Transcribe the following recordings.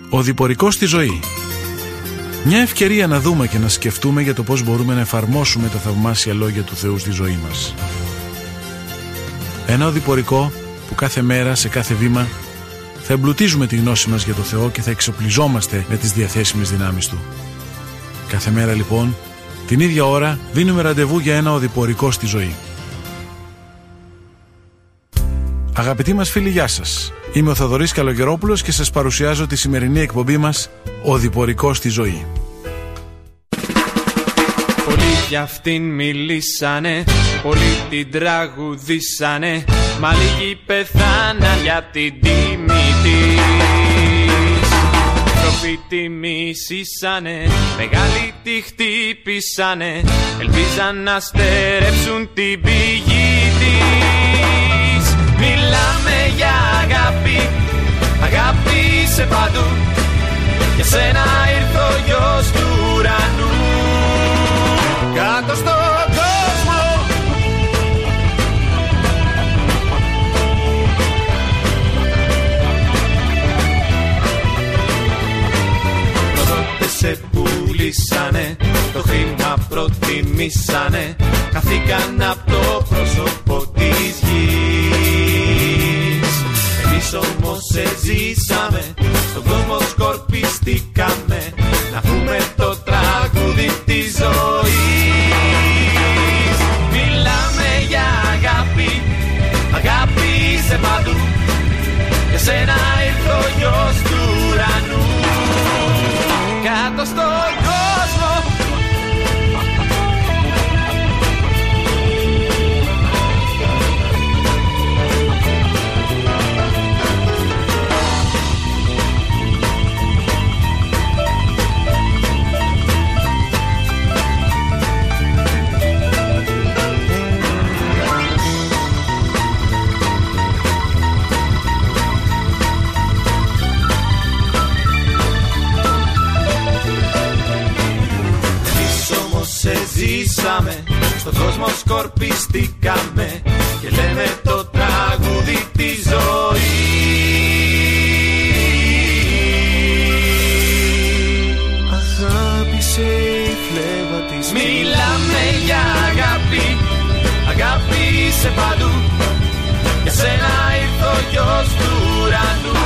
Ο διπορικός στη ζωή. Μια ευκαιρία να δούμε και να σκεφτούμε για το πώς μπορούμε να εφαρμόσουμε τα θαυμάσια λόγια του Θεού στη ζωή μας. Ένα οδηπορικό που κάθε μέρα, σε κάθε βήμα, θα εμπλουτίζουμε τη γνώση μας για το Θεό και θα εξοπλιζόμαστε με τις διαθέσιμες δυνάμεις Του. Κάθε μέρα λοιπόν, την ίδια ώρα, δίνουμε ραντεβού για ένα οδηπορικό στη ζωή. Αγαπητοί μας φίλοι, γεια σας. Είμαι ο Θοδωρής Καλογερόπουλος και σας παρουσιάζω τη σημερινή εκπομπή μας «Οδηπορικός στη ζωή». Πολλοί για αυτήν μιλήσανε, πολλοί την τραγουδήσανε, μα λίγοι πεθάναν για την τιμή της. Τροπή τη μισήσανε, μεγάλοι τη χτύπησανε, ελπίζαν να στερέψουν την πηγή της. Μιλάμε για αγάπη, αγάπη σε παντού, για σένα ήρθε ο γιος του ουρανού. Κάτω στον κόσμο προδότες σε πουλήσανε, το χρήμα προτιμήσανε, χαθήκαν απ' το πρόσωπο της γης. Εμείς όμως ζήσαμε, στον κόσμο σκορπιστήκαμε, να πούμε το τραγούδι της ζωής. Μιλάμε για αγάπη, αγάπη σε παντού, για σένα ήρθε ο γιος του ουρανού. Κάτω στον κόσμο ζήσαμε, στον κόσμο σκορπιστήκαμε και λέμε το τραγούδι της ζωής. Αγάπησε η φλέβα της. Μιλάμε για αγάπη, αγάπη σε παντού, για σένα ήρθε ο γιος του ουρανού.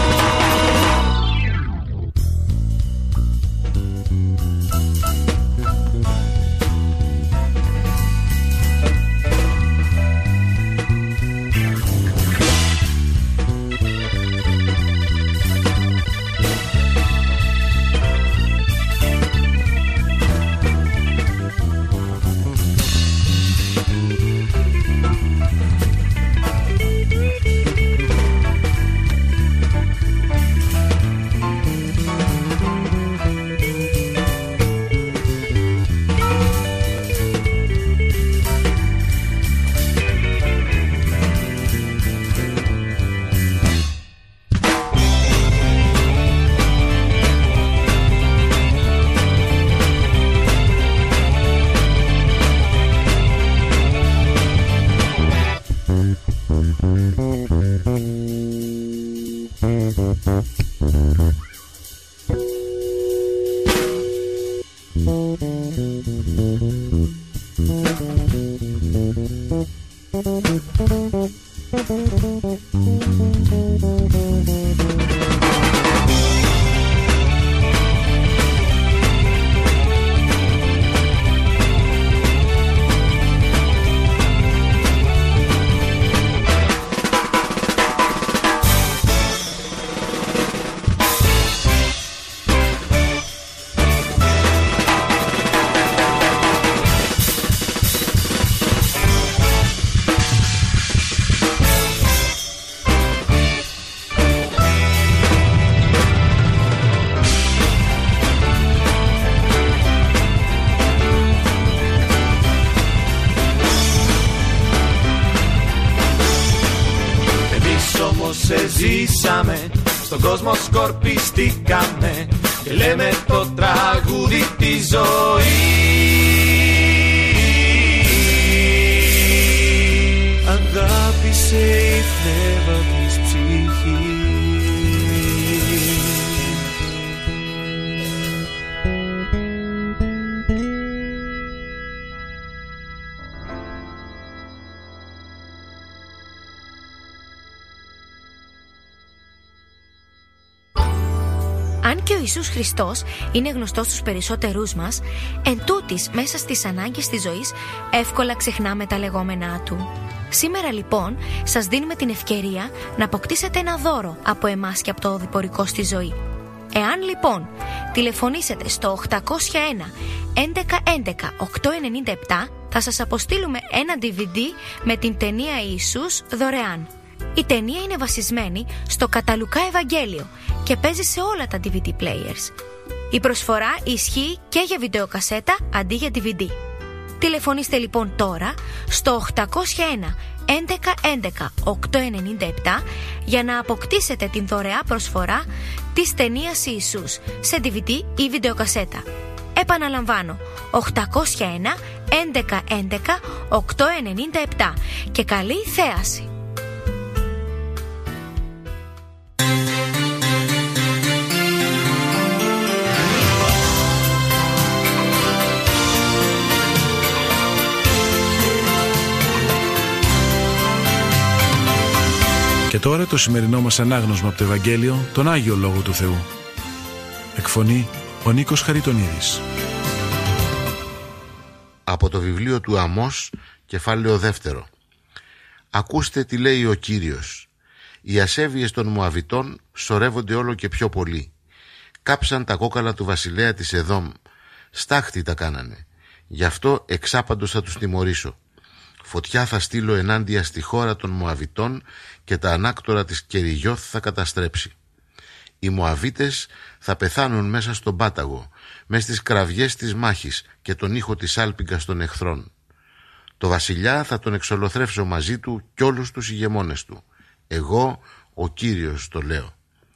Ζήσαμε, στον κόσμο σκορπιστήκαμε και λέμε το τραγούδι της ζωής. Αγάπησε η φλέβα της ψυχής. Αν και ο Ιησούς Χριστός είναι γνωστός στους περισσότερούς μας, εν τούτης μέσα στις ανάγκες της ζωής εύκολα ξεχνάμε τα λεγόμενά του. Σήμερα λοιπόν σας δίνουμε την ευκαιρία να αποκτήσετε ένα δώρο από εμάς και από το οδηπορικό στη ζωή. Εάν λοιπόν τηλεφωνήσετε στο 801 11 11 897, θα σας αποστείλουμε ένα DVD με την ταινία Ιησούς δωρεάν. Η ταινία είναι βασισμένη στο κατά Λουκά Ευαγγέλιο και παίζει σε όλα τα DVD players. Η προσφορά ισχύει και για βιντεοκασέτα αντί για DVD. Τηλεφωνήστε λοιπόν τώρα στο 801 11 11 897 για να αποκτήσετε την δωρεά προσφορά της ταινίας Ιησούς σε DVD ή βιντεοκασέτα. Επαναλαμβάνω, 801 11 11 897 και καλή θέαση. Και τώρα το σημερινό μας ανάγνωσμα από το Ευαγγέλιο, τον Άγιο Λόγο του Θεού. Εκφωνεί ο Νίκος Χαριτονίδης. Από το βιβλίο του Αμώς, κεφάλαιο 2. Ακούστε τι λέει ο Κύριος. Οι ασέβειες των Μωαβιτών σωρεύονται όλο και πιο πολύ. Κάψαν τα κόκαλα του βασιλέα της Εδόμ. Στάχτη τα κάνανε. Γι' αυτό εξάπαντος θα τους τιμωρήσω. Φωτιά θα στείλω ενάντια στη χώρα των Μωαβιτών και τα ανάκτορα της Κεριγιώθ θα καταστρέψει. Οι Μωαβίτες θα πεθάνουν μέσα στον πάταγο, μες στις κραυγές της μάχης και τον ήχο της άλπιγγας των εχθρών. Το βασιλιά θα τον εξολοθρεύσω μαζί του κι όλους τους ηγεμόνες του. Εγώ, ο Κύριος, το λέω.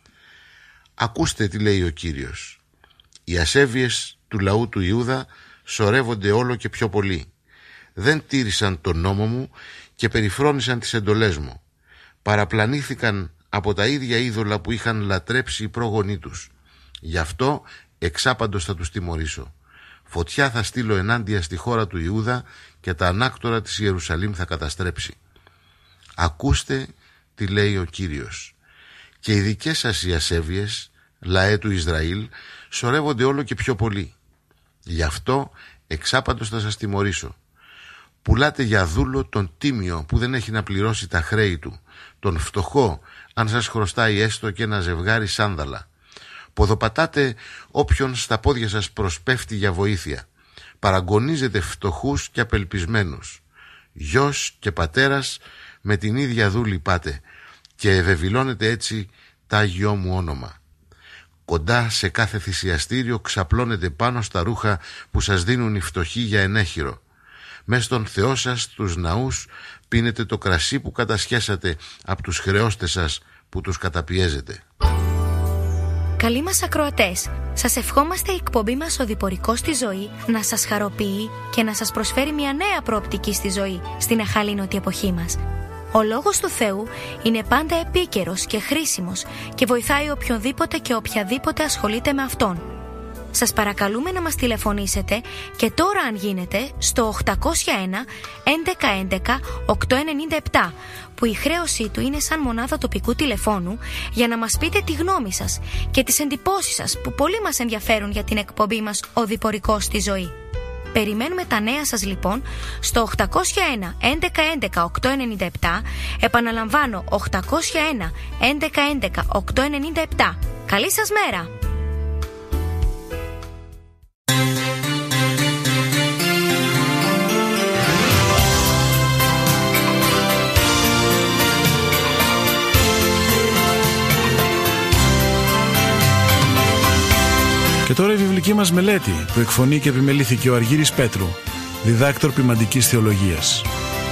Ακούστε τι λέει ο Κύριος. Οι ασέβειες του λαού του Ιούδα σωρεύονται όλο και πιο πολύ. Δεν τήρησαν τον νόμο μου και περιφρόνησαν τις εντολές μου. Παραπλανήθηκαν από τα ίδια είδωλα που είχαν λατρέψει οι πρόγονοί τους. Γι' αυτό εξάπαντος θα τους τιμωρήσω. Φωτιά θα στείλω ενάντια στη χώρα του Ιούδα και τα ανάκτορα της Ιερουσαλήμ θα καταστρέψει. Ακούστε τι λέει ο Κύριος. Και οι δικές σας οι ασέβειες, λαέ του Ισραήλ, σωρεύονται όλο και πιο πολύ. Γι' αυτό εξάπαντος θα σας τιμωρήσω. Πουλάτε για δούλο τον τίμιο που δεν έχει να πληρώσει τα χρέη του, τον φτωχό αν σας χρωστάει έστω και ένα ζευγάρι σάνδαλα. Ποδοπατάτε όποιον στα πόδια σας προσπέφτει για βοήθεια. Παραγωνίζετε φτωχούς και απελπισμένους. Γιος και πατέρας με την ίδια δούλη πάτε και ευεβηλώνετε έτσι τ' Άγιό μου όνομα. Κοντά σε κάθε θυσιαστήριο ξαπλώνετε πάνω στα ρούχα που σας δίνουν οι φτωχοί για ενέχειρο. Μες στον Θεό σας τους ναούς πίνετε το κρασί που κατασχέσατε από τους χρεώστες σας που τους καταπιέζετε. Καλοί μας ακροατές, σας ευχόμαστε η εκπομπή μας «Οδηπορικό στη ζωή» να σας χαροποιεί και να σας προσφέρει μια νέα προοπτική στη ζωή στην αχαλήνωτη εποχή μας. Ο Λόγος του Θεού είναι πάντα επίκαιρος και χρήσιμος και βοηθάει οποιονδήποτε και οποιαδήποτε ασχολείται με Αυτόν. Σας παρακαλούμε να μας τηλεφωνήσετε και τώρα αν γίνεται στο 801 11 11 897 που η χρέωσή του είναι σαν μονάδα τοπικού τηλεφώνου για να μας πείτε τη γνώμη σας και τις εντυπώσεις σας που πολύ μας ενδιαφέρουν για την εκπομπή μας «Οδηπορικό στη ζωή». Περιμένουμε τα νέα σας λοιπόν στο 801 11 11 897. Επαναλαμβάνω 801 11 11 897. Καλή σας μέρα! Και τώρα η βιβλική μας μελέτη που εκφωνεί και επιμελήθηκε ο Αργύρης Πέτρου, διδάκτορ ποιμαντικής θεολογίας.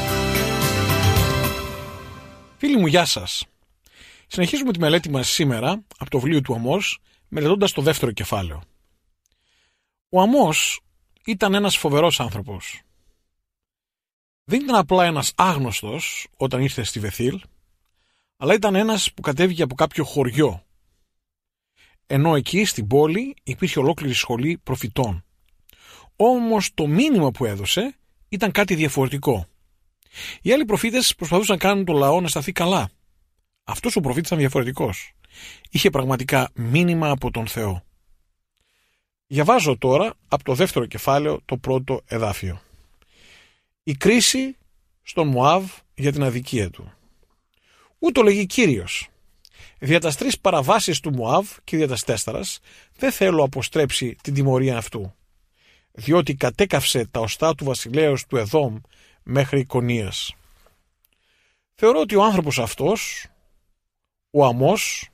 Φίλοι μου, γεια σας. Συνεχίζουμε τη μελέτη μας σήμερα από το βιβλίο του Αμώς, μελετώντας το 2ο κεφάλαιο. Ο Αμώς ήταν ένας φοβερός άνθρωπος. Δεν ήταν απλά ένας άγνωστος όταν ήρθε στη Βεθήλ, αλλά ήταν ένας που κατέβηκε από κάποιο χωριό. Ενώ εκεί στην πόλη υπήρχε ολόκληρη σχολή προφητών. Όμως το μήνυμα που έδωσε ήταν κάτι διαφορετικό. Οι άλλοι προφήτες προσπαθούσαν να κάνουν το λαό να σταθεί καλά. Αυτός ο προφήτης ήταν διαφορετικός. είχε πραγματικά μήνυμα από τον Θεό. Διαβάζω τώρα από το δεύτερο κεφάλαιο το πρώτο εδάφιο. Η κρίση στον Μωάβ για την αδικία του. Ούτω λέγει Κύριος. Δια τας 3 παραβάσεις του Μωάβ και δια τας 4 δεν θέλω αποστρέψει την τιμωρία αυτού, διότι κατέκαυσε τα οστά του βασιλέως του Εδόμ μέχρι Εικονίας. Θεωρώ ότι ο άνθρωπος αυτός, ο Αμώς,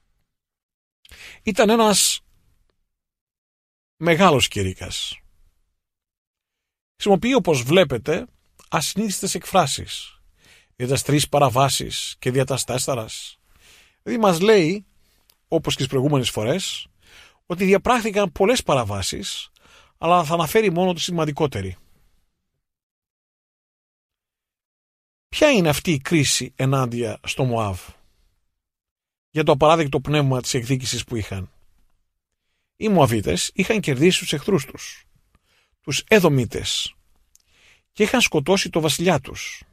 ήταν ένας μεγάλος κηρύκας. Χρησιμοποιεί, όπως βλέπετε, ασυνήθιστες εκφράσεις για τας 3 παραβάσεις και για τας 4. Δηλαδή μας λέει, όπως και τις προηγούμενες φορές, ότι διαπράχθηκαν πολλές παραβάσεις, αλλά θα αναφέρει μόνο τη σημαντικότερη. Ποια είναι αυτή η κρίση ενάντια στο Μωάβ? Για το απαράδεκτο πνεύμα της εκδίκησης που είχαν. Οι Μωαβίτες είχαν κερδίσει τους εχθρούς τους, τους Εδωμίτες, και είχαν σκοτώσει το βασιλιά τους.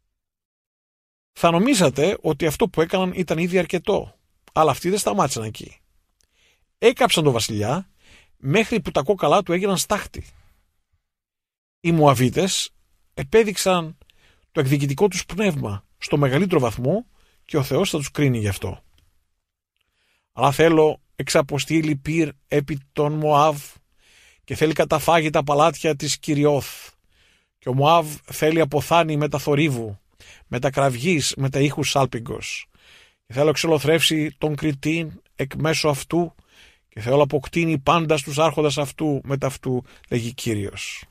Θα νομίζατε ότι αυτό που έκαναν ήταν ήδη αρκετό, αλλά αυτοί δεν σταμάτησαν εκεί. Έκαψαν τον βασιλιά μέχρι που τα κόκαλά του έγιναν στάχτη. Οι Μωαβίτες επέδειξαν το εκδικητικό τους πνεύμα στο μεγαλύτερο βαθμό και ο Θεός θα τους κρίνει γι' αυτό. Αλλά θέλω εξαποστείλει πυρ επί των Μωάβ και θέλει καταφάγει τα παλάτια της Κυριώθ, και ο Μωάβ θέλει αποθάνει με τα θορύβου, με τα κραυγής, με τα ήχους σάλπιγγος, και θέλω εξολοθρεύσει τον Κριτήν εκ μέσω αυτού και θέλω αποκτήνει πάντα στους άρχοντας αυτού με ταυτού, λέγει Κύριος.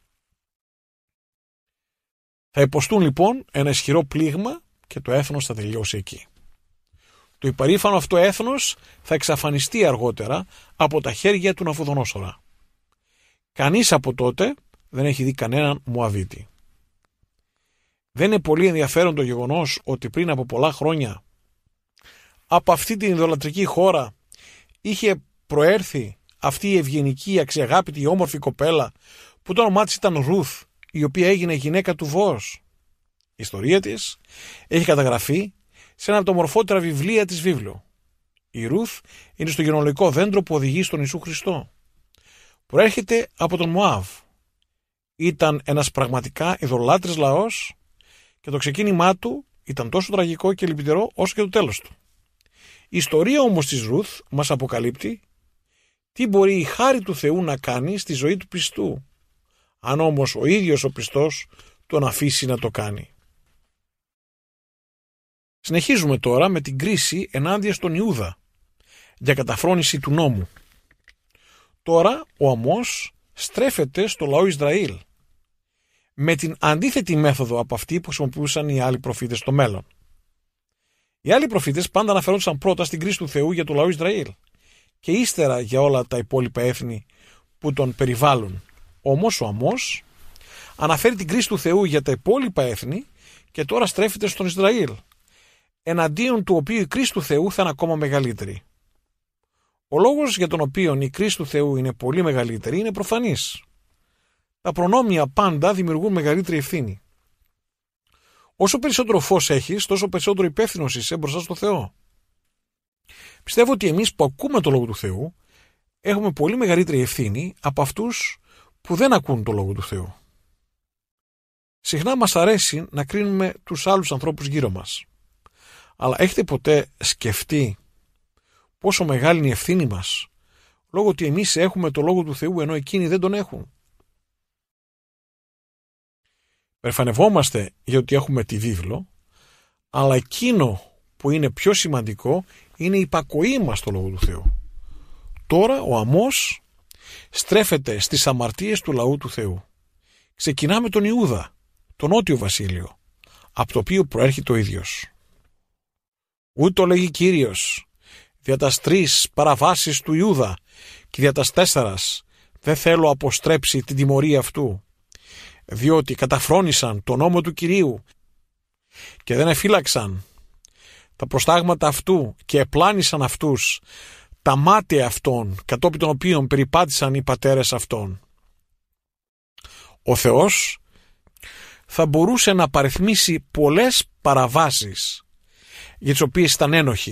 Θα υποστούν λοιπόν ένα ισχυρό πλήγμα και το έθνος θα τελειώσει εκεί. Το υπερήφανο αυτό έθνος θα εξαφανιστεί αργότερα από τα χέρια του Ναβουδονόσορα. Κανείς από τότε δεν έχει δει κανέναν Μωαβίτη. Δεν είναι πολύ ενδιαφέρον το γεγονός ότι πριν από πολλά χρόνια από αυτή την ιδωλατρική χώρα είχε προέρθει αυτή η ευγενική, αξιαγάπητη, η όμορφη κοπέλα που το όνομά της ήταν Ρουθ, η οποία έγινε γυναίκα του Βόος. Η ιστορία της έχει καταγραφεί σε ένα από τα ομορφότερα βιβλία της βίβλου. Η Ρουθ είναι στο γενεαλογικό δέντρο που οδηγεί στον Ιησού Χριστό. Προέρχεται από τον Μωάβ. Ήταν ένας πραγματικά ειδωλάτρης λαός και το ξεκίνημά του ήταν τόσο τραγικό και λυπητερό όσο και το τέλος του. Η ιστορία όμως της Ρουθ μας αποκαλύπτει τι μπορεί η χάρη του Θεού να κάνει στη ζωή του πιστού, αν όμως ο ίδιος ο πιστός τον αφήσει να το κάνει. Συνεχίζουμε τώρα με την κρίση ενάντια στον Ιούδα για καταφρόνηση του νόμου. Τώρα ο Αμώς στρέφεται στο λαό Ισραήλ με την αντίθετη μέθοδο από αυτή που χρησιμοποιούσαν οι άλλοι προφήτες στο μέλλον. Οι άλλοι προφήτες πάντα αναφερόντουσαν πρώτα στην κρίση του Θεού για το λαό Ισραήλ και ύστερα για όλα τα υπόλοιπα έθνη που τον περιβάλλουν. Όμως ο Αμώς αναφέρει την κρίση του Θεού για τα υπόλοιπα έθνη και τώρα στρέφεται στον Ισραήλ, εναντίον του οποίου η κρίση του Θεού θα είναι ακόμα μεγαλύτερη. Ο λόγος για τον οποίο η κρίση του Θεού είναι πολύ μεγαλύτερη είναι προφανής. Τα προνόμια πάντα δημιουργούν μεγαλύτερη ευθύνη. Όσο περισσότερο φως έχεις, τόσο περισσότερο υπεύθυνος είσαι μπροστά στο Θεό. Πιστεύω ότι εμείς που ακούμε το Λόγο του Θεού έχουμε πολύ μεγαλύτερη ευθύνη από αυτούς που δεν ακούν το Λόγο του Θεού. Συχνά μας αρέσει να κρίνουμε τους άλλους ανθρώπους γύρω μας. Αλλά έχετε ποτέ σκεφτεί πόσο μεγάλη είναι η ευθύνη μας, λόγω ότι εμείς έχουμε το Λόγο του Θεού ενώ εκείνοι δεν τον έχουν? Περηφανευόμαστε για ότι έχουμε τη βίβλο, αλλά εκείνο που είναι πιο σημαντικό είναι η υπακοή μας στο Λόγο του Θεού. Τώρα ο Αμώς στρέφεται στις αμαρτίες του λαού του Θεού. Ξεκινάμε με τον Ιούδα, τον νότιο βασίλειο, από το οποίο προέρχεται ο ίδιος. Ούτω λέγει Κύριος, δια τας 3 παραβάσεις του Ιούδα και δια τας 4 δεν θέλω αποστρέψει την τιμωρία αυτού, διότι καταφρόνησαν τον νόμο του Κυρίου και δεν εφύλαξαν τα προστάγματα αυτού και επλάνησαν αυτούς τα μάτια αυτών κατόπιν των οποίων περιπάτησαν οι πατέρες αυτών. Ο Θεός θα μπορούσε να παριθμίσει πολλές παραβάσεις για τις οποίες ήταν ένοχοι,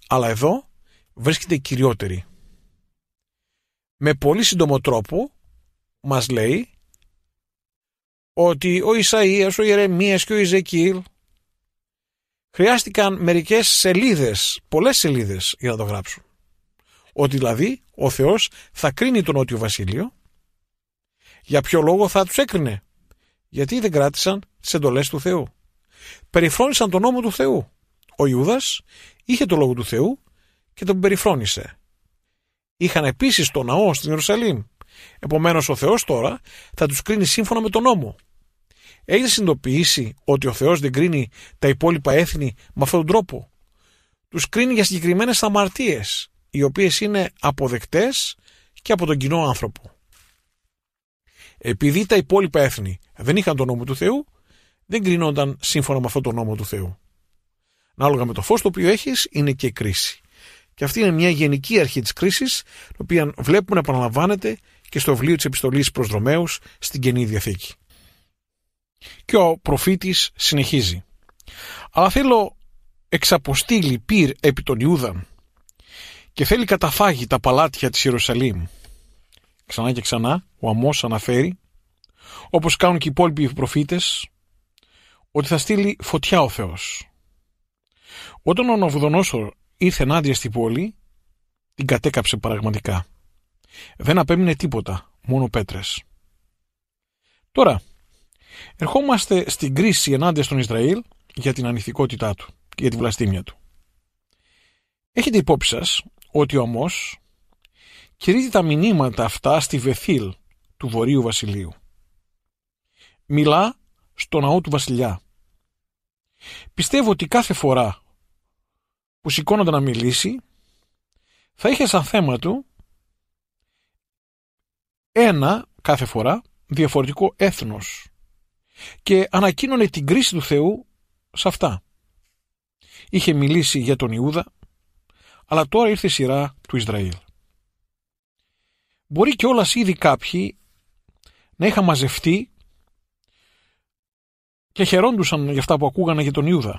αλλά εδώ βρίσκεται κυριότερη. Με πολύ σύντομο τρόπο μας λέει ότι ο Ισαΐας, ο Ιερεμίας και ο Ιζεκίηλ χρειάστηκαν μερικές σελίδες, πολλές σελίδες για να το γράψουν. Ότι δηλαδή ο Θεός θα κρίνει το Νότιο Βασίλειο. Για ποιο λόγο θα τους έκρινε? Γιατί δεν κράτησαν τις εντολές του Θεού. Περιφρόνησαν τον νόμο του Θεού. Ο Ιούδας είχε το λόγο του Θεού και τον περιφρόνησε. Είχαν επίσης το ναό στην Ιερουσαλήμ. Επομένως ο Θεός τώρα θα τους κρίνει σύμφωνα με τον νόμο. Έχετε συνειδητοποιήσει ότι ο Θεός δεν κρίνει τα υπόλοιπα έθνη με αυτόν τον τρόπο? Τους κρίνει για συγκεκριμένες αμαρτίες, οι οποίες είναι αποδεκτές και από τον κοινό άνθρωπο. Επειδή τα υπόλοιπα έθνη δεν είχαν τον νόμο του Θεού, δεν κρίνονταν σύμφωνα με αυτόν τον νόμο του Θεού. Ανάλογα με το φως το οποίο έχεις είναι και η κρίση. Και αυτή είναι μια γενική αρχή της κρίσης, την οποία βλέπουμε να επαναλαμβάνεται και στο βιβλίο της επιστολής προς Ρωμαίους στην Καινή Διαθήκη. Και ο προφήτης συνεχίζει. Αλλά θέλω εξαποστήλει πυρ επί των Ιούδαν και θέλει καταφάγει τα παλάτια της Ιερουσαλήμ. Ξανά και ξανά ο Αμώς αναφέρει, όπως κάνουν και οι υπόλοιποι προφήτες, ότι θα στείλει φωτιά ο Θεός. Όταν ο Ναβουδονόσορ ήρθε ενάντια στην πόλη, την κατέκαψε πραγματικά. Δεν απέμεινε τίποτα, μόνο πέτρες. Τώρα, ερχόμαστε στην κρίση ενάντια στον Ισραήλ για την ανηθικότητά του και για τη βλαστήμια του. Έχετε υπόψη σας ότι ο Αμώς κηρύττει τα μηνύματα αυτά στη Βεθήλ του Βορείου Βασιλείου. Μιλά στο ναό του βασιλιά. Πιστεύω ότι κάθε φορά που σηκώνονταν να μιλήσει θα είχε σαν θέμα του ένα κάθε φορά διαφορετικό έθνος και ανακοίνωνε την κρίση του Θεού σε αυτά. Είχε μιλήσει για τον Ιούδα, αλλά τώρα ήρθε η σειρά του Ισραήλ. Μπορεί και όλας ήδη κάποιοι να είχαν μαζευτεί και χαιρόντουσαν για αυτά που ακούγανε για τον Ιούδα.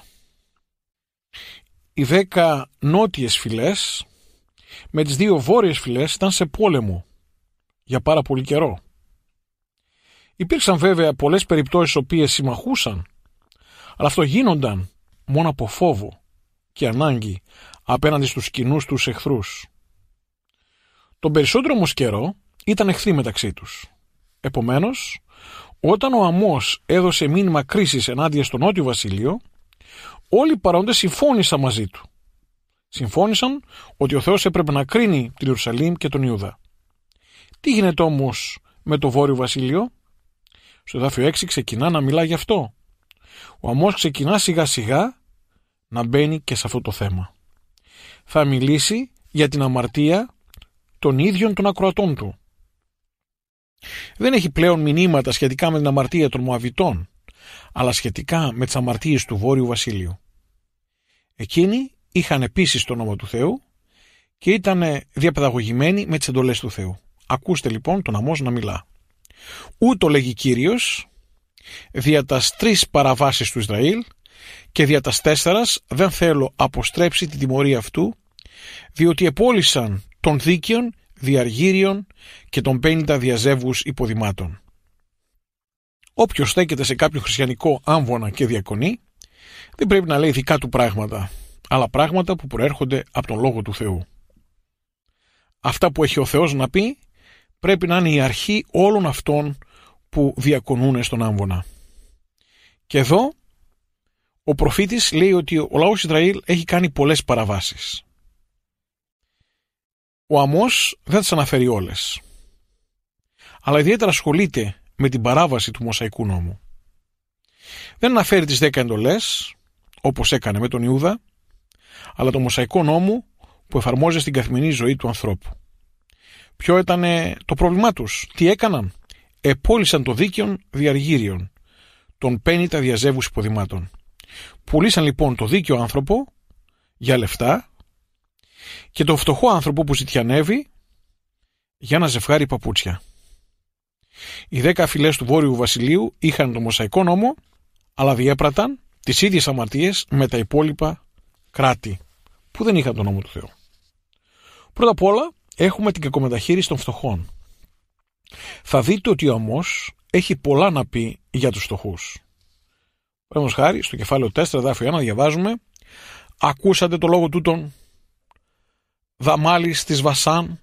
Οι 10 νότιες φυλές με τις 2 βόρειες φυλές ήταν σε πόλεμο για πάρα πολύ καιρό. Υπήρξαν βέβαια πολλές περιπτώσεις οποίες συμμαχούσαν, αλλά αυτό γίνονταν μόνο από φόβο και ανάγκη απέναντι στους κοινούς τους εχθρούς. Τον περισσότερο όμως καιρό ήταν εχθροί μεταξύ τους. Επομένως, όταν ο Αμώς έδωσε μήνυμα κρίσης ενάντια στο Νότιο Βασίλειο, όλοι οι παρόντες συμφώνησαν μαζί του. Συμφώνησαν ότι ο Θεός έπρεπε να κρίνει την Ιερουσαλήμ και τον Ιούδα. Τι γίνεται όμως με το Βόρειο Βασίλειο? Στο εδάφιο 6 ξεκινά να μιλά γι' αυτό. Ο Αμώς ξεκινά σιγά σιγά να μπαίνει και σε αυτό το θέμα. Θα μιλήσει για την αμαρτία των ίδιων των ακροατών του. Δεν έχει πλέον μηνύματα σχετικά με την αμαρτία των Μωαβιτών, αλλά σχετικά με τις αμαρτίες του Βόρειου Βασίλειου. Εκείνοι είχαν επίσης τον νόμο του Θεού και ήταν διαπαιδαγωγημένοι με τις εντολές του Θεού. Ακούστε λοιπόν τον Αμώς να μιλά. Ούτω λέγει Κύριος, δια τας 3 παραβάσεις του Ισραήλ και δια τας 4 δεν θέλω αποστρέψει την τιμωρία αυτού, διότι επόλυσαν των δίκαιων διαργύριων και των 50 διαζεύγους υποδημάτων. Όποιος στέκεται σε κάποιο χριστιανικό άμβονα και διακονεί, δεν πρέπει να λέει δικά του πράγματα, αλλά πράγματα που προέρχονται από τον Λόγο του Θεού. Αυτά που έχει ο Θεός να πει πρέπει να είναι η αρχή όλων αυτών που διακονούν στον άμβονα. Και εδώ ο προφήτης λέει ότι ο λαός Ισραήλ έχει κάνει πολλές παραβάσεις. Ο Αμώς δεν τις αναφέρει όλες, αλλά ιδιαίτερα ασχολείται με την παράβαση του Μωσαϊκού νόμου. Δεν αναφέρει τις 10 εντολές, όπως έκανε με τον Ιούδα, αλλά το Μωσαϊκό νόμο που εφαρμόζεται στην καθημερινή ζωή του ανθρώπου. Ποιο ήταν το πρόβλημά τους? Τι έκαναν? Επόλυσαν το δίκαιον διαργύριον των 50 διαζεύγους υποδημάτων. Πουλήσαν λοιπόν το δίκαιο άνθρωπο για λεφτά και το φτωχό άνθρωπο που ζητιανεύει για ένα ζευγάρι παπούτσια. Οι 10 φυλές του Βόρειου Βασιλείου είχαν το Μωσαϊκό νόμο, αλλά διέπραταν τις ίδιες αμαρτίες με τα υπόλοιπα κράτη που δεν είχαν τον νόμο του Θεού. Πρώτα απ' όλα έχουμε την κακομεταχείριση των φτωχών. Θα δείτε ότι ο Αμώς έχει πολλά να πει για τους φτωχούς. Παραδείγματος χάρη, στο κεφάλαιο 4, εδάφιο 1, διαβάζουμε: «Ακούσατε το λόγο τούτον, δαμάλης της Βασάν,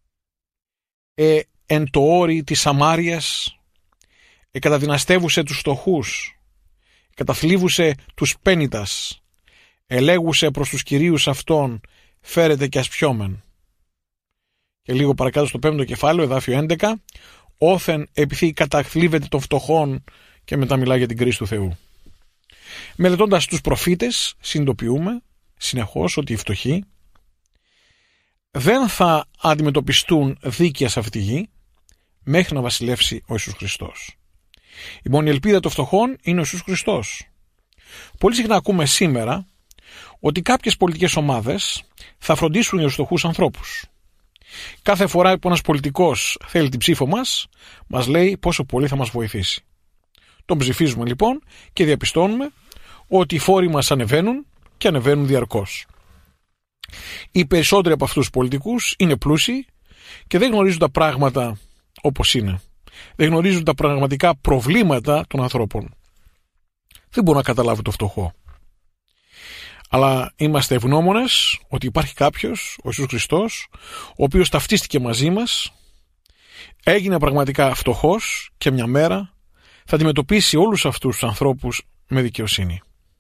εν το όρι της Σαμάριας, καταδυναστεύουσε τους φτωχούς, καταθλίβουσε τους πένητας, ελέγουσε προς τους κυρίους αυτών, φέρετε και ασπιόμεν». Και λίγο παρακάτω στο 5ο κεφάλαιο, εδάφιο 11, «Όθεν επιθύ καταθλίβεται των φτωχών», και μετά μιλάει για την κρίση του Θεού. Μελετώντας τους προφήτες, συνειδητοποιούμε συνεχώς ότι οι φτωχοί δεν θα αντιμετωπιστούν δίκαια σε αυτή τη γη μέχρι να βασιλεύσει ο Ιησούς Χριστός. Η μόνη ελπίδα των φτωχών είναι ο Ιησούς Χριστός. Πολύ συχνά ακούμε σήμερα ότι κάποιες πολιτικές ομάδες θα φροντίσουν για τους φτωχούς ανθρώπους. Κάθε φορά που ένας πολιτικός θέλει την ψήφο μας λέει πόσο πολύ θα μας βοηθήσει. Τον ψηφίζουμε λοιπόν και διαπιστώνουμε ότι οι φόροι μας ανεβαίνουν και ανεβαίνουν διαρκώς. Οι περισσότεροι από αυτούς τους πολιτικούς είναι πλούσιοι και δεν γνωρίζουν τα πράγματα όπως είναι. Δεν γνωρίζουν τα πραγματικά προβλήματα των ανθρώπων. Δεν μπορούν να καταλάβουν το φτωχό. Αλλά είμαστε ευγνώμονες ότι υπάρχει κάποιος, ο Ιησούς Χριστός, ο οποίος ταυτίστηκε μαζί μας, έγινε πραγματικά φτωχός και μια μέρα θα αντιμετωπίσει όλους αυτούς τους ανθρώπους με δικαιοσύνη.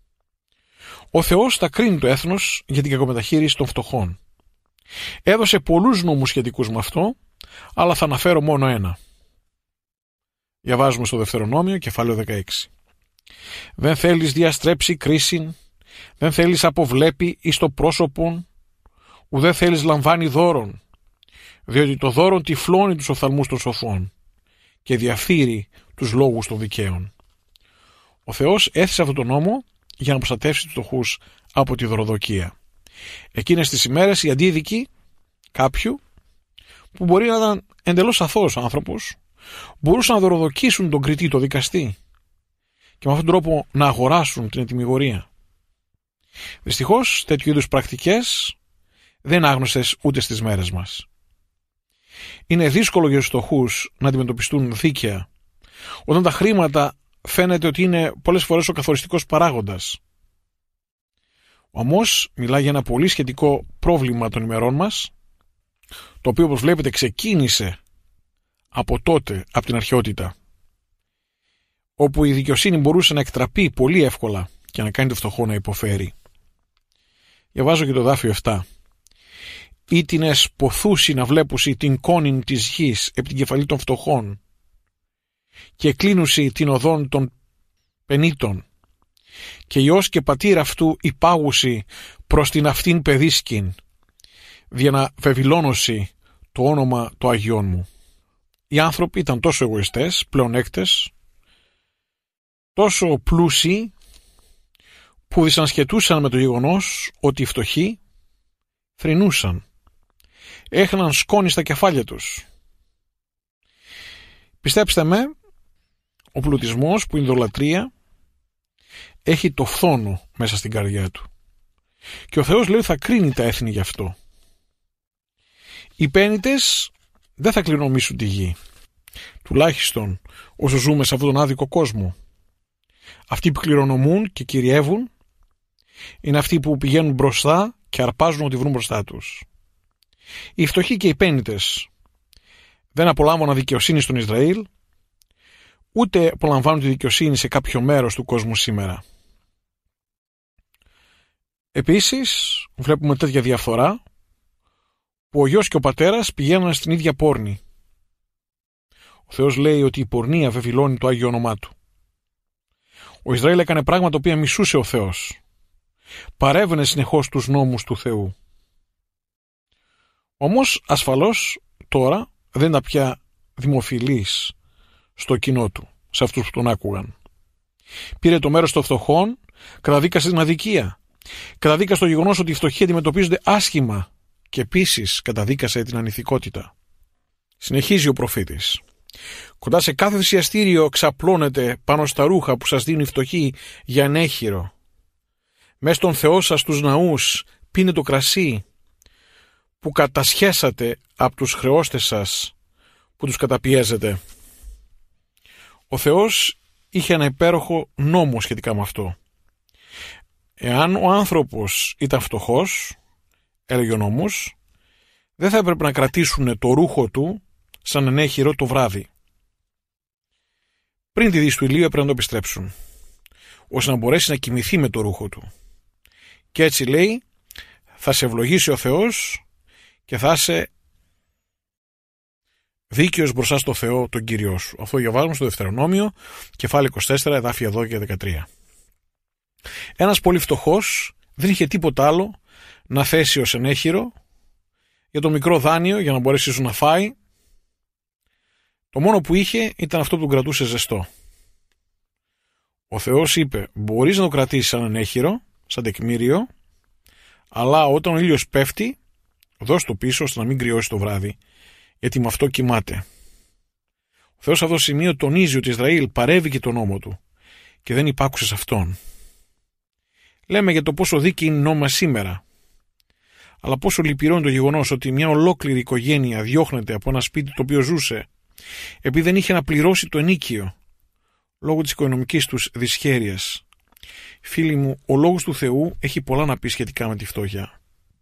Ο Θεός θα κρίνει το έθνος για την κακομεταχείριση των φτωχών. Έδωσε πολλούς νόμους σχετικούς με αυτό, αλλά θα αναφέρω μόνο ένα. Διαβάζουμε στο Δευτερονόμιο, κεφάλαιο 16. «Δεν θέλεις διαστρέψει κρίσιν, δεν θέλεις αποβλέπει εις το πρόσωπον, ουδέ θέλεις λαμβάνει δώρον, διότι το δώρον τυφλώνει τους οφθαλμούς των σοφών και διαφθείρει τους λόγους των δικαίων». Ο Θεός έθεσε αυτόν τον νόμο για να προστατεύσει τους φτωχούς από τη δωροδοκία. Εκείνες τις ημέρες οι αντίδικοι κάποιου, που μπορεί να ήταν εντελώς αθώος άνθρωπος, μπορούσαν να δωροδοκίσουν τον κριτή, τον δικαστή, και με αυτόν τον τρόπο να αγοράσουν την ετυμηγορία. Δυστυχώς τέτοιου είδους πρακτικές δεν είναι άγνωστες ούτε στις μέρες μας. Είναι δύσκολο για τους φτωχούς να αντιμετωπιστούν δίκαια όταν τα χρήματα φαίνεται ότι είναι πολλές φορές ο καθοριστικός παράγοντας. Ο Αμώς μιλάει για ένα πολύ σχετικό πρόβλημα των ημερών μας, το οποίο όπως βλέπετε ξεκίνησε από τότε, από την αρχαιότητα, όπου η δικαιοσύνη μπορούσε να εκτραπεί πολύ εύκολα και να κάνει το φτωχό να υποφέρει. Διαβάζω και το εδάφιο 7. «Ήτινες ποθούσι να βλέπουσι την κόνην της γης επί την κεφαλή των φτωχών και κλείνουσι την οδόν των πενήτων και ιός και πατήρ αυτού υπάγουσι προς την αυτήν παιδίσκην για να βεβηλώνωσι το όνομα το Αγιών μου». Οι άνθρωποι ήταν τόσο εγωιστές, πλεονέκτες, τόσο πλούσιοι, που δυσανασχετούσαν με το γεγονός ότι οι φτωχοί θρηνούσαν, έχαναν σκόνη στα κεφάλια τους. Πιστέψτε με, ο πλουτισμός που είναι ειδωλατρία έχει το φθόνο μέσα στην καρδιά του. Και ο Θεός λέει ότι θα κρίνει τα έθνη γι' αυτό. Οι πένητες δεν θα κληρονομήσουν τη γη, τουλάχιστον όσο ζούμε σε αυτόν τον άδικο κόσμο. Αυτοί που κληρονομούν και κυριεύουν είναι αυτοί που πηγαίνουν μπροστά και αρπάζουν ό,τι βρουν μπροστά τους. Οι φτωχοί και οι πένητες δεν απολάμβαναν δικαιοσύνη στον Ισραήλ, ούτε απολαμβάνουν τη δικαιοσύνη σε κάποιο μέρος του κόσμου σήμερα. Επίσης, βλέπουμε τέτοια διαφθορά που ο γιος και ο πατέρας πηγαίνουν στην ίδια πόρνη. Ο Θεός λέει ότι η πορνεία βεβηλώνει το Άγιο όνομά του. Ο Ισραήλ έκανε πράγματα τα οποία μισούσε ο Θεός. Παρέβαινε συνεχώς τους νόμους του Θεού. Όμως, ασφαλώς, τώρα δεν ήταν πια δημοφιλής στο κοινό του, σε αυτούς που τον άκουγαν. Πήρε το μέρος των φτωχών, καταδίκασε την αδικία. Καταδίκασε το γεγονός ότι οι φτωχοί αντιμετωπίζονται άσχημα και επίσης καταδίκασε την ανηθικότητα. Συνεχίζει ο προφήτης. Κοντά σε κάθε θυσιαστήριο ξαπλώνετε πάνω στα ρούχα που σας δίνουν οι φτωχοί για ενέχειρο. Μες στον Θεό σας τους ναούς πίνετε το κρασί που κατασχέσατε από τους χρεώστες σας που τους καταπιέζετε. Ο Θεός είχε ένα υπέροχο νόμο σχετικά με αυτό. Εάν ο άνθρωπος ήταν φτωχός, έλεγε ο νόμος, δεν θα έπρεπε να κρατήσουν το ρούχο του σαν ενέχειρο το βράδυ. Πριν τη δύση του ηλίου έπρεπε να το επιστρέψουν, ώστε να μπορέσει να κοιμηθεί με το ρούχο του. Και έτσι λέει, θα σε ευλογήσει ο Θεός και θα είσαι δίκαιος μπροστά στο Θεό τον Κύριό σου. Αυτό διαβάζουμε στο Δευτερονόμιο, κεφάλαιο 24, εδάφια 12 και 13. Ένας πολύ φτωχός δεν είχε τίποτα άλλο να θέσει ως ενέχειρο για το μικρό δάνειο για να μπορέσει ίσως να φάει. Το μόνο που είχε ήταν αυτό που τον κρατούσε ζεστό. Ο Θεός είπε, μπορείς να το κρατήσεις σαν ενέχειρο, σαν τεκμήριο, αλλά όταν ο ήλιος πέφτει, δώσ' το πίσω ώστε να μην κρυώσει το βράδυ, γιατί με αυτό κοιμάται. Ο Θεός σε αυτό το σημείο τονίζει ότι Ισραήλ παρέβηκε τον νόμο του και δεν υπάκουσε σε αυτόν. Λέμε για το πόσο δίκαιη είναι η νόμη μας σήμερα, αλλά πόσο λυπηρό είναι το γεγονός ότι μια ολόκληρη οικογένεια διώχνεται από ένα σπίτι το οποίο ζούσε, επειδή δεν είχε να πληρώσει το ενοίκιο, λόγω της οικονομικής τους δυσχέρειας. Φίλοι μου, ο λόγος του Θεού έχει πολλά να πει σχετικά με τη φτώχεια.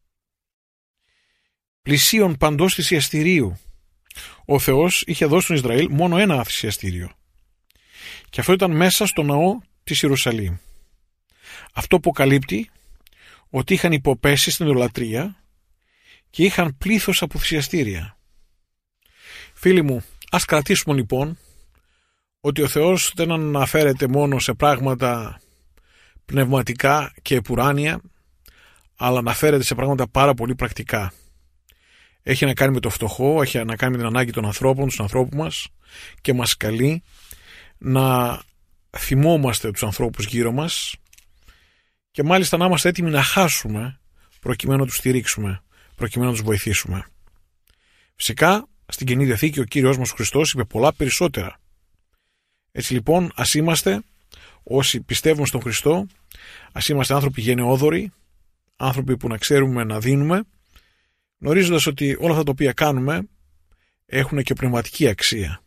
Πλησίον παντός θυσιαστηρίου. Ο Θεός είχε δώσει στον Ισραήλ μόνο ένα θυσιαστήριο. Και αυτό ήταν μέσα στο ναό της Ιερουσαλήμ. Αυτό αποκαλύπτει ότι είχαν υποπέσει στην ιδωλατρία και είχαν πλήθος από θυσιαστήρια. Φίλοι μου, ας κρατήσουμε λοιπόν ότι ο Θεός δεν αναφέρεται μόνο σε πράγματα πνευματικά και επουράνια, αλλά αναφέρεται σε πράγματα πάρα πολύ πρακτικά. Έχει να κάνει με το φτωχό, έχει να κάνει με την ανάγκη των ανθρώπων, τους ανθρώπους μας, και μας καλεί να θυμόμαστε τους ανθρώπους γύρω μας και μάλιστα να είμαστε έτοιμοι να χάσουμε προκειμένου να τους στηρίξουμε, προκειμένου να τους βοηθήσουμε. Φυσικά, στην Καινή Διαθήκη ο Κύριος μας ο Χριστός είπε πολλά περισσότερα. Έτσι λοιπόν, ας είμαστε, όσοι πιστεύουν στον Χριστό, ας είμαστε άνθρωποι γενναιόδοροι, άνθρωποι που να ξέρουμε να δίνουμε, γνωρίζοντας ότι όλα αυτά τα οποία κάνουμε έχουν και πνευματική αξία.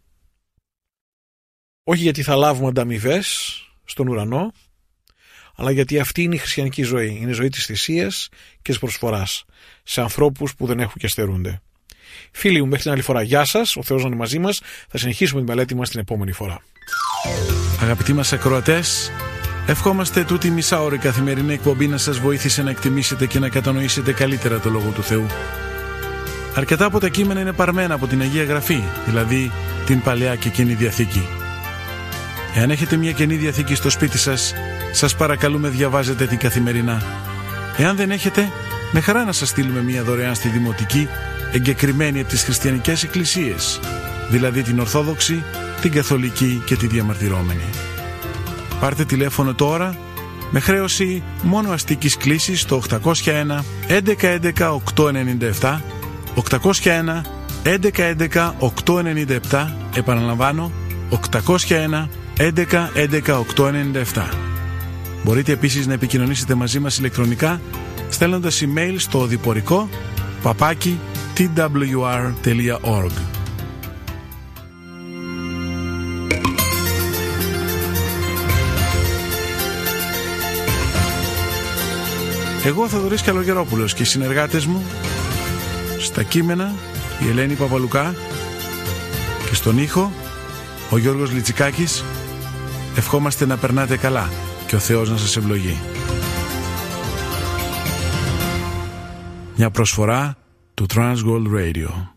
Όχι γιατί θα λάβουμε ανταμοιβές στον ουρανό, αλλά γιατί αυτή είναι η χριστιανική ζωή. Είναι η ζωή της θυσίας και της προσφοράς σε ανθρώπους που δεν έχουν και στερούνται. Φίλοι μου, μέχρι την άλλη φορά, γεια σας, ο Θεός να είναι μαζί μας. Θα συνεχίσουμε την μελέτη μας την επόμενη φορά. Αγαπητοί μας ακροατές, ευχόμαστε τούτη μισάωρη καθημερινή εκπομπή να σας βοήθησε να εκτιμήσετε και να κατανοήσετε καλύτερα το Λόγο του Θεού. Αρκετά από τα κείμενα είναι παρμένα από την Αγία Γραφή, δηλαδή την Παλαιά και Καινή Διαθήκη. Εάν έχετε μια Καινή Διαθήκη στο σπίτι σας, σας παρακαλούμε διαβάζετε την καθημερινά. Εάν δεν έχετε, με χαρά να σας στείλουμε μια δωρεάν στη Δημοτική, εγκεκριμένη από τις χριστιανικές εκκλησίες, δηλαδή την Ορθόδοξη, την Καθολική και τη Διαμαρτυρόμενη. Πάρτε τηλέφωνο τώρα με χρέωση μόνο αστικής κλήσης στο 801 1111 897, 801 1111 897, επαναλαμβάνω 801 1111 897. Μπορείτε επίσης να επικοινωνήσετε μαζί μας ηλεκτρονικά στέλνοντας email στο οδηπορικό @twr.org. Εγώ, Θοδωρής Καλογερόπουλος, και οι συνεργάτες μου στα κείμενα η Ελένη Παπαλουκά και στον ήχο ο Γιώργος Λιτσικάκης, ευχόμαστε να περνάτε καλά και ο Θεός να σας ευλογεί. Μια προσφορά του Transworld Radio.